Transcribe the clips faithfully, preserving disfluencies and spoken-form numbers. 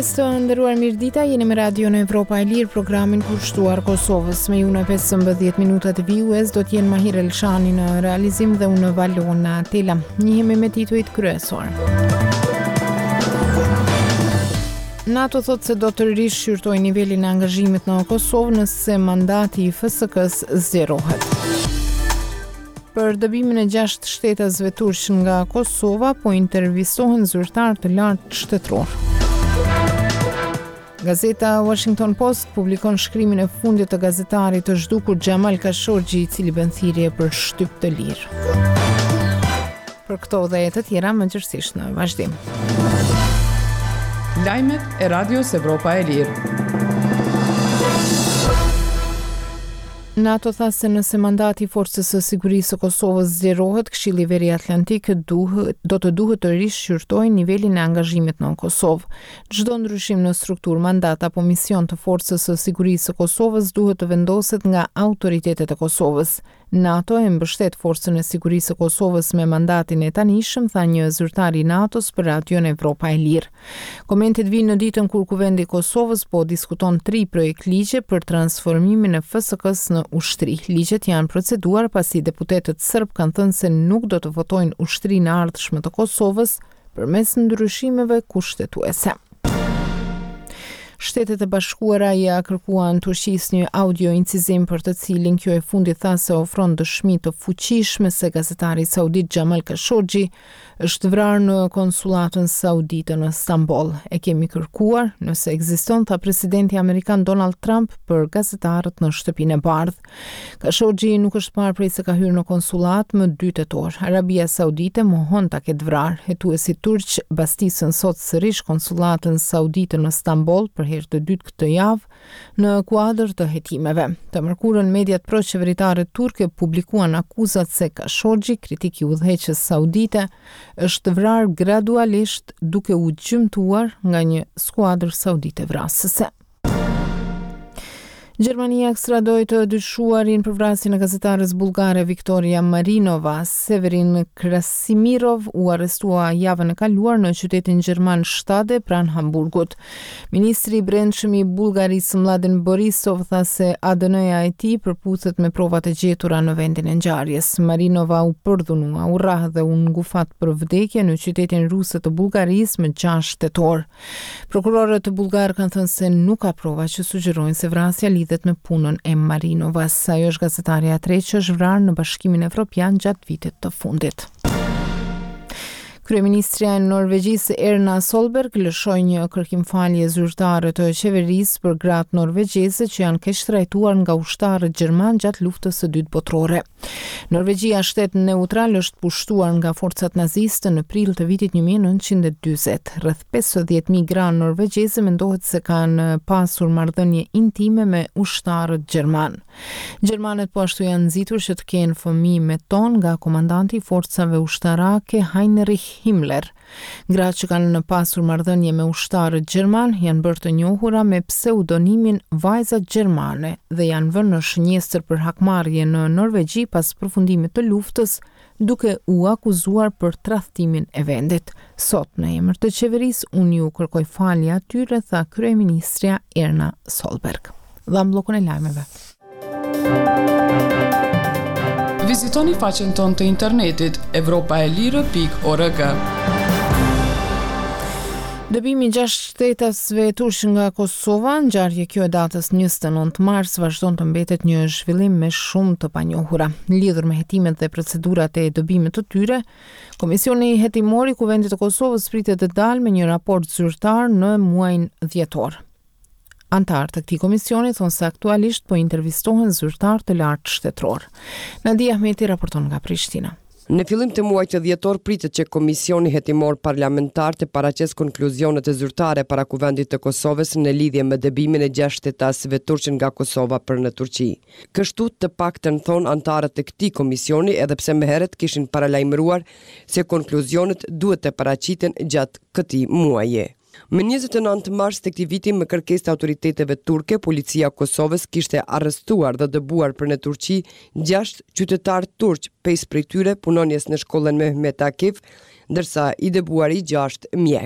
Mëngjes të nderuar, mirëdita, jeni me Radio në Evropa e Lirë, programin kur shtuar Kosovës. Me ju në pesëmbëdhjetë minutat e vijues do t'jenë Mahir Elshani në realizim dhe unë Valona Tela. Njihemi me titujt kryesor. NATO thot se do të rishqyrtoj nivelin e angazhimit në Kosovë nëse mandati i F S K-s zgjerohet. Për dëbimin e gjashtë shtetasve turq nga Kosova, po intervistohen zyrtar të lartë shtetëror. Gazeta Washington Post publikon shkrimin e fundit të gazetarit të zhdukur Xhamal Khashoggi, i cili bën thirrje për shtyp të lirë. Për këto dhe të tjera më gjërësisht në vazhdim. Lajmet e Radios Evropa e Lirë. NATO tha se nëse mandati i Forcës së Sigurisë së Kosovës zgjerohet, Këshilli i Veri Atlantik duhet do të duhet të rishqyrtojë nivelin e angazhimit në Kosovë. Çdo ndryshim në strukturë, mandat apo mision të Forcës së Sigurisë së Kosovës duhet të vendoset nga autoritetet e Kosovës. NATO e mbështet Forcën e Sigurisë së Kosovës me mandatin e tanishëm, tha një zyrtar i NATO-s për Radion Evropa e Lirë. Komentet vinë në ditën kur Kuvendi i Kosovës po diskuton tri projekt ligje për transformimin e F S K-s në ushtri. Ligjet janë proceduar pasi deputetët serb kanë thënë se nuk do të votojnë ushtrinë e ardhshme të Kosovës përmes ndryshimeve kushtetuese. Shtetet e Bashkuara ja kërkuan Turqisë një audio incizim për të cilin kjo e fundit tha se ofron dëshmi të fuqishme se gazetari saudit Xhamal Khashoggi është vrarë në konsulatën saudite në Stamboll. E kemi kërkuar nëse ekziston, tha presidenti amerikan Donald Trump për gazetarët në shtëpinë e bardhë. Khashoggi nuk është parë prej se ka hyrë në konsulat më dy tetor. Arabia Saudite mohon ta ketë vrarë. Hetuesit turq bastisën sot sërish konsulatën saudite në Stamboll për herë të dytë këtë javë në kuadër të hetimeve. Të mërkurën mediat pro-qeveritare turke publikuan akuzat se Khashoggi, kritik i udhëheqës saudite, është vrarë gradualisht duke u gjymtuar nga një skuadër saudite vrasëse. Gjermania ekstradoi të dyshuarin për vrasjen e gazetarës bullgare Viktoria Marinova. Severin Krasimirov u arrestua javën e kaluar në qytetin gjerman Stade pranë Hamburgut. Ministri i Brendshëm i Bullgarisë Mladen Borisov tha se A D N-ja e tij përputhet me provat e gjetura në vendin e ngjarjes. Marinova u përdhunua, u rrah dhe u ngufat për vdekje në qytetin ruse të Bullgarisë më gjashtë tetor. Prokurorët bullgar kanë thënë se nuk ka prova që sugjerojnë se vrasja lidhet me punën e Marinovas. Ajo është gazetarja e tretë që është vrarë në Bashkimin Evropian gjatë vitit të fundit. Kryeministria e Norvegjisë Erna Solberg lëshoi një kërkimfalje zyrtare të qeverisë për gratë norvegjeze që janë keq trajtuar nga ushtarët gjerman gjatë luftës së dytë botërore. Norvegjia, shtet neutral, është pushtuar nga forcat naziste në prill të vitit një mijë e nëntëqind e dyzet. Rreth pesëdhjetë mijë gra norvegjeze mendohet se kanë pasur marrëdhënie intime me ushtarët gjerman. Gjermanët po ashtu janë nxitur që të kenë fëmijë me ton nga komandanti i forcave ushtarake Heinrich Himmler. Gratë që kanë pasur marrëdhënie me ushtarët gjerman janë bërë të njohura me pseudonimin Vajzat Gjermane dhe janë vënë në shënjestër për hakmarrje në Norvegji pas përfundimit të luftës, duke u akuzuar për tradhtimin e vendit. Sot në emër të qeverisë unë ju kërkoj falje atyre, tha kryeministria Erna Solberg. Dham bllokun e lajmeve. Vizitoni faqen tonë të internetit evropa e lirë pikë org. Dëbimi gjashtë shtetasve turq nga Kosova, ngjarje kjo e datës njëzet e nëntë mars, vazhdon të mbetet një zhvillim me shumë të panjohura. Lidhur me hetimet dhe procedurat e dëbimit të tyre, Komisioni Hetimor i Kuvendit të Kosovës pritet të dalë me një raport zyrtar në muajin dhjetor. Antarë të këtij komisioni thonë se aktualisht po intervistohen zyrtar të lartë shtetëror. Nadia Ahmeti raporton nga Prishtina. Në fillim të muajit dhjetor pritet që Komisioni Hetimor Parlamentar të paraqesë konkluzionet e zyrtare para Kuvendit të Kosovës në lidhje me dëbimin e gjashtë shtetasëve turq nga Kosova për në Turqi. Kështu të paktën thonë antarët e këtij komisioni, edhe pse më herët kishin paralajmëruar se konkluzionet duhet të paraqiten gjatë këtij muaji. Më njëzet e nëntë mars të këtij viti, me kërkesë të autoriteteve turke, policia e Kosovës kishte arrestuar dhe dëbuar për në Turqi gjashtë qytetarë turq, pesë prej tyre punonjes në shkollën Mehmet Akif, ndërsa i dëbuari gjashtë mjek.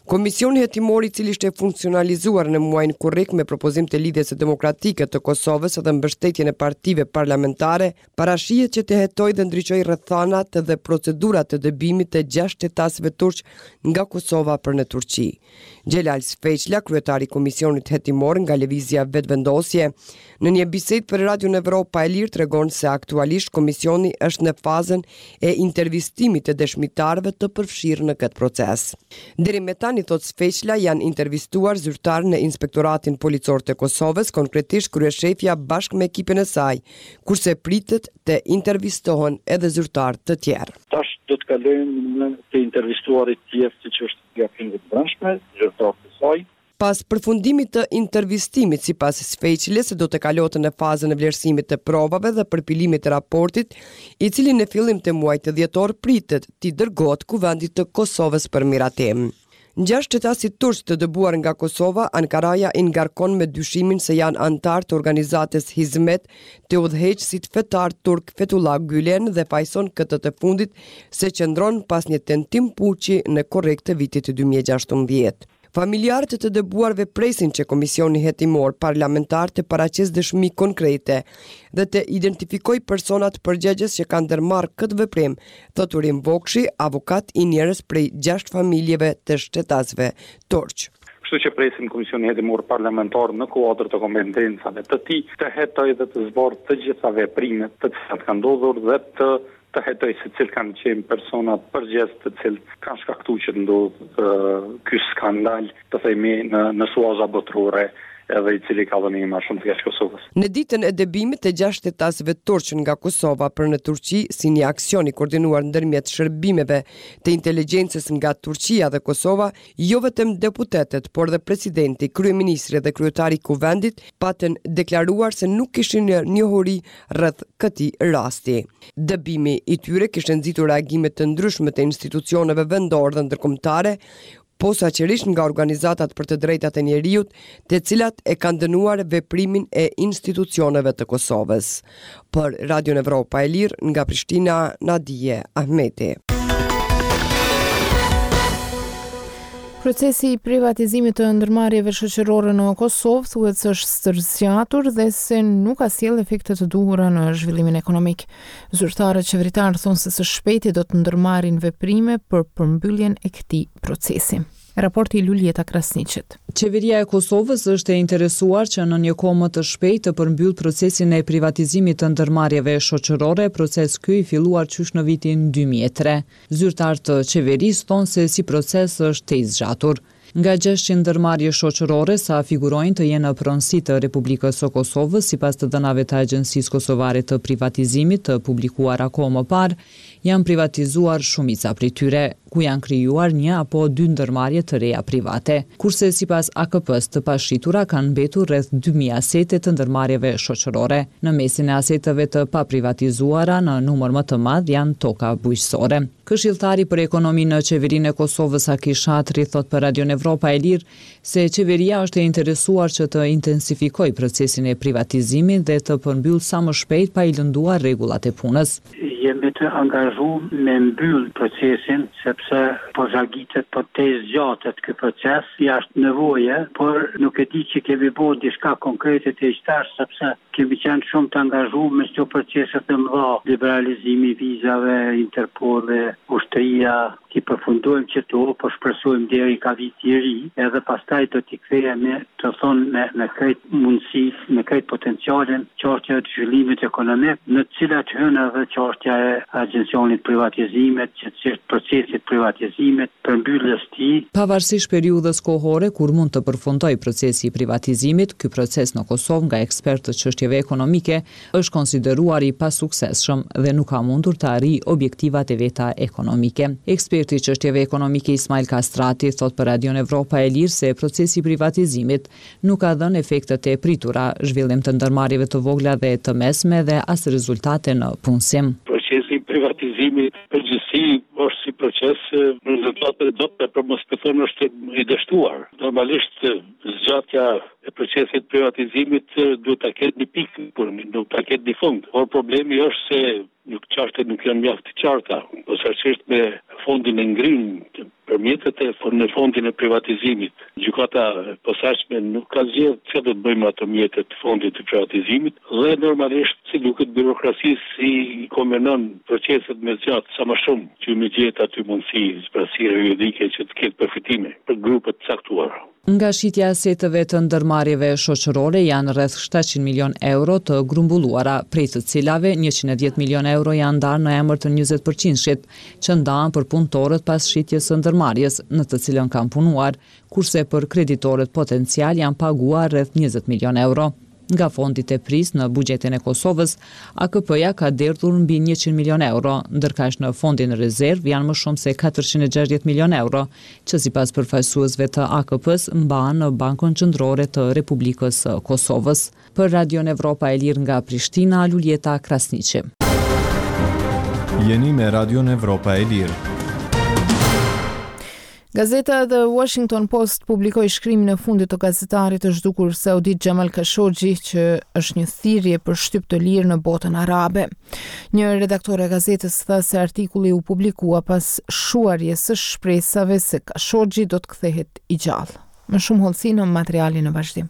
Komisioni hetimor i cili ishte funksionalizuar në muajin korrik me propozim të lidhjes së demokratike të Kosovës dhe mbështetjen e partive parlamentare, parashihet që të hetojë dhe ndriçojë rrethanat dhe procedurat të dëbimit të gjashtë qytetarëve turq nga Kosova për në Turqi. Xhelal Sfeqla, kryetari i komisionit hetimor nga lëvizja vetëvendosje, në një bisedë për Radion Evropa e Lirë tregon se aktualisht komisioni është në fazën e intervistimit të dëshmitarëve të përfshirë në këtë proces. Deri me tani, thot Sfeqla, janë intervistuar zyrtarë në Inspektoratin Policor të Kosovës, konkretisht kryeshefja bashkë me ekipin e saj, kurse pritet të intervistohen edhe zyrtarë të tjerë. Tash do të kalojmë në të intervistuarit tjerë, siç është gjatimit të brendshme, zyrtarë të saj. Pas përfundimit të intervistimit, sipas Sfeqles, do të kalohet në fazën e vlerësimit të provave dhe përpilimit të raportit, i cili në fillim të muajit dhjetor pritet t'i dërgohet Kuvendit të Kosovës për miratim. Gjashtë qytetarë turq të dëbuar nga Kosova, Ankaraja i ngarkon me dyshimin se janë antar të organizatës Hizmet të udhëheqësit fetar turk Fethullah Gülen dhe fajson këtë të fundit se qëndron pas një tentim puçi në korrik të vitit dy mijë e gjashtëmbëdhjetë. Familjarët të dëbuarve presin që Komisioni Hetimor Parlamentar të paraqesë dëshmi konkrete dhe të identifikoj personat përgjegjës që kanë ndërmarrë këtë veprim, thot Urim Vokshi, avokat i njerëz prej gjashtë familjeve të shtetasve turq. Kështu që presim Komisioni Hetimor Parlamentar në kuadër të kompetencave të tij të hetojë dhe të zbardhë të gjitha veprimet të cilat kanë ndodhur dhe të të hetoj se cilë kanë qenë personat përgjes të cilë kanë shkaktu që ndodhë ky skandal të themi në, në suaza botërore edhe i cili ka dhënë më shumë të keq Kosovës. Në ditën e dëbimit të gjashtë qytetarëve turq nga Kosova për në Turqi, si një aksion i koordinuar ndërmjet shërbimeve të inteligjencës nga Turqia dhe Kosova, jo vetëm deputetët, por dhe presidenti, kryeministri dhe kryetari i Kuvendit patën deklaruar se nuk kishin njohuri rreth këtij rasti. Dëbimi i tyre kishte nxitur reagime të ndryshme të institucioneve vendore dhe ndërkombëtare, posaçërisht nga organizatat për të drejtat e njeriut, të cilat e kanë dënuar veprimin e institucioneve të Kosovës. Për Radion Evropa e Lirë, nga Prishtina, Nadije Ahmeti. Procesi i privatizimit të ndërmarrjeve shoqërore në Kosovë thuhet se është stërziatur dhe se nuk ka sjellë efekte të duhura në zhvillimin ekonomik. Zyrtarët qeveritar thonë se së shpejti do të ndërmarrin veprime për përmbylljen e këtij procesi. Raporti Luljeta Krasniqit. Qeveria e Kosovës është e interesuar që në një kohë më të shpejtë të përmbyll procesin e privatizimit të ndërmarrjeve shoqërore, proces ky i filluar qysh në vitin dy mijë e tre. Zyrtarët të qeverisë thonë se si proces është të zgjatur. Nga gjashtëqind ndërmarrje shoqërore sa figurojnë të jenë në pronësi të Republikës së Kosovës, sipas të dhënave të Agjencisë Kosovare të Privatizimit të publikuar akoma më parë, janë privatizuar shumica prej tyre, ku janë krijuar një apo dy ndërmarrje të reja private, kurse sipas A K P-s të pashitura kanë mbetur rreth dy mijë asete të ndërmarrjeve shoqërore. Në mesin e aseteve të paprivatizuara në numër më të madh janë toka bujqësore. Këshilltari për ekonomi në qeverinë e Kosovës Aki Shatri thot për Radion Evropa e Lirë se qeveria është e interesuar që të intensifikojë procesin e privatizimit dhe të përmbyll sa më shpejt pa i lënduar rregullat e punës. Jemi të angazhuar me mbyll procesin sepse po zgjatet, po të zgjatet ky proces, jashtë nevoje, por nuk e di që kemi bërë diçka konkrete të ishtash sepse kemi qenë shumë të angazhuar me këto procese të mëdha, liberalizimi i vizave, Interpol, ushtria, ti përfundojmë që to, po shpresojmë deri ka viti i ri, edhe pastaj do t'i kthehemi, të thonë me me këtë mundësi, me këtë potencialin, çështja e zhvillimit ekonomik, në të cilat hyn edhe çështja e agjencionit privatizimit, që çështë procesit privatizimit, përmbylljes së tij. Pavarësisht periudhës kohore kur mund të përfundojë procesi i privatizimit, ky proces në Kosovë nga ekspertë të çështjeve ekonomike është konsideruar i pasuksesshëm dhe nuk ka mundur të arrijë objektivat e veta ekonomike. Eksperti i çështjeve ekonomike Ismail Kastrati thot për Radion Evropa e Lirë se procesi i privatizimit nuk ka dhënë efektet e pritura, zhvillim të ndërmarrjeve të vogla dhe të mesme dhe as rezultate në punësim. Procesi i privatizimit përgjithësi është si proces rezultate do të për mos të thonë është i dështuar. Normalisht zgjatja e procesit privatizimit duhet ta ketë një pikë, por nuk ta ketë një fund. Por problemi është se nuk çështjet nuk janë mjaft të qarta, posaçërisht me fondin e ngrinë për mjetet e në fondin e privatizimit. Gjykata e posaçme nuk ka zgjedhur çfarë do të bëjmë ato mjetet të fondit të privatizimit dhe normalisht si duket byrokracisë si komenon proceset me zgjat sa më shumë që më gjet aty mundësi zbrasire juridike që të ketë përfitime për grupet të caktuara. Nga shitja e aseteve të ndërmarrjeve shoqërore janë rreth shtatëqind milion euro të grumbulluara, prej të cilave njëqind e dhjetë milion euro janë ndarë në emër të njëzet përqindshit, që ndahen për punëtorët pas shitjes së ndërmarrjes, në të cilën kanë punuar, kurse për kreditorët potencial janë paguar rreth njëzet milion euro. Nga fondit e pris në buxhetin e Kosovës, A K P-ja ka derdhur mbi njëqind milion euro, ndërkaq në fondin rezerv janë më shumë se katërqind e gjashtëdhjetë milion euro, që sipas përfaqësuesve të A K P-s mbahen në Bankën Qendrore të Republikës së Kosovës. Për Radio Evropa e Lirë nga Prishtina, Luljeta Krasniqi. Jeni me Radio Evropa e Lirë. Gazeta The Washington Post publikoi shkrimin e fundit të gazetarit të zhdukur saudit Jamal Khashoggi, që është një thirrje për shtyp të lirë në botën arabe. Një redaktor e gazetës tha se artikulli u publikua pas shuarjes së shpresave se Khashoggi do të kthehet i gjallë. Më shumë hollësi në materialin në vazhdim.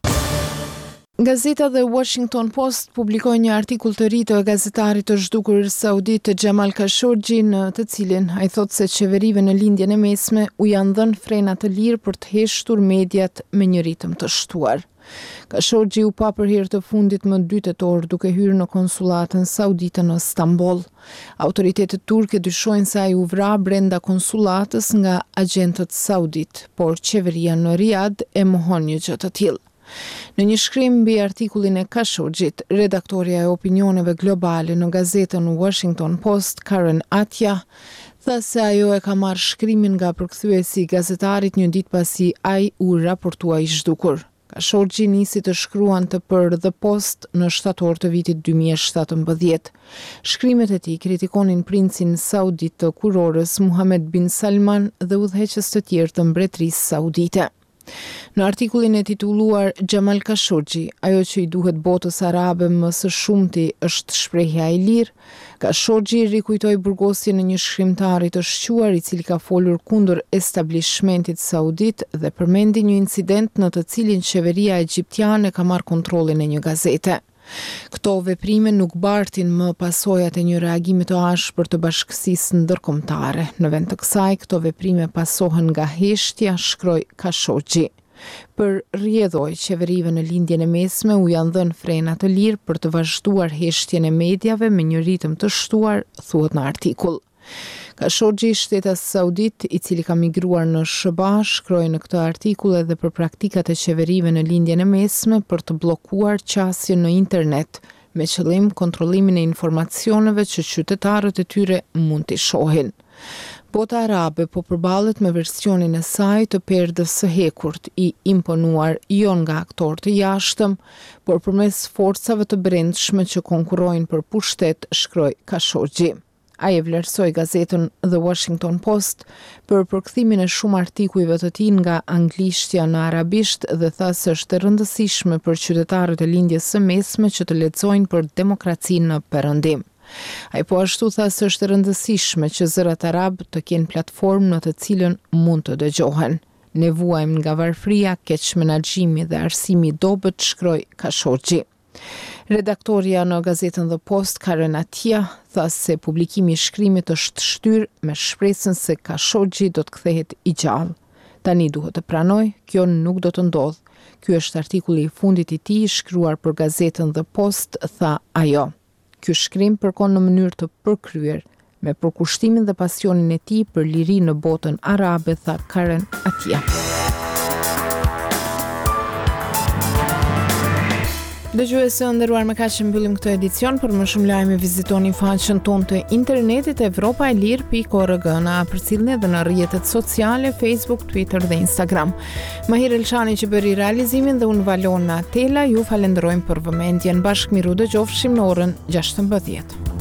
Gazeta The Washington Post publikoi një artikull të ri të gazetarit të zhdukur saudit Jamal Khashoggi, në të cilin ai thotë se qeverive në lindjen e mesme u janë dhënë frena të lirë për të heshtur mediat me një ritëm të shtuar. Khashoggi u pa për herë të fundit më dy tetor duke hyrë në konsulatën saudite në Stamboll. Autoritetet turke dyshojnë se ai u vra brenda konsulatës nga agjentët saudit, por qeveria në Riyadh e mohon një gjë të tillë. Në një shkrim mbi artikullin e Khashoggit, redaktoria e opinioneve globale në gazetën Washington Post, Karen Atja, tha se ajo e ka marrë shkrimin nga përkthyesi i gazetarit një ditë pasi ai u raportua i zhdukur. Khashoggi nisi të shkruante për The Post në shtator të vitit dy mijë e shtatëmbëdhjetë. Shkrimet e tij kritikonin princin saudit të kurorës Muhammed bin Salman dhe udhëheqës të tjerë të mbretërisë saudite. Në artikullin e titulluar Jamal Khashoggi, ajo që i duhet botës arabe më së shumti është shprehja e lirë, Khashoggi rikujtoi burgosjen e një shkrimtari të shquar i cili ka folur kundër establishmentit saudit dhe përmendi një incident në të cilin qeveria egjiptiane ka marrë kontrollin e një gazete. Këto veprime nuk bartin më pasojat e një reagimi të ashpër të bashkësisë ndërkombëtare. Në vend të kësaj, këto veprime pasohen nga heshtja, shkroi Khashoggi. Për rrjedhoj qeverive në lindjen e mesme u janë dhënë frena të lirë për të vazhduar heshtjen e mediave me një ritëm të shtuar, thuhet në artikull. Khashoggi, shtetas saudit, i cili ka migruar në S B A, shkroi në këtë artikull edhe për praktikat e qeverive në lindjen e mesme për të bllokuar qasjen në internet, me qëllim kontrollimin e informacioneve që qytetarët e tyre mund t'i shohin. Bota arabe po përballet me versionin e saj të perdës së hekurt, i imponuar jo nga aktor të jashtëm, por përmes forcave të brendshme që konkurrojnë për pushtet, shkroi Khashoggi. Ai e vlerësoi gazetën The Washington Post për përkthimin e shumë artikujve të tij nga anglishtja në arabisht dhe tha se është e rëndësishme për qytetarët e lindjes së mesme që të lexojnë për demokracinë në Perëndim. Ai po ashtu tha se është e rëndësishme që zërat arab të kenë platformë në të cilën mund të dëgjohen. Ne vuajmë nga varfëria, keq menaxhimi dhe arsimi i dobët, shkroi Khashoggi. Redaktoria në gazetën The Post, Karen Atja, tha se publikimi i shkrimit është shtyr me shpresën se Khashoggi do të kthehet i gjallë. Tani duhet të pranoj, kjo nuk do të ndodhë. Ky është artikulli i fundit i tij shkruar për gazetën The Post, tha ajo. Ky shkrim përkon në mënyrë të përkryer me përkushtimin dhe pasionin e tij për liri në botën arabe, tha Karen Atja. Dëgjuesë nderuar, me kaq mbyllim këtë edicion. Për më shumë lajme vizitoni faqen tonë të internetit evropa e lirë pikë org. Na përcjellni edhe në rrjetet sociale Facebook, Twitter dhe Instagram. Mahir Elçani që bëri realizimin dhe unë Valona Tela ju falenderojmë për vëmendjen. Bashkë miru dëgjofshim në orën gjashtëmbëdhjetë.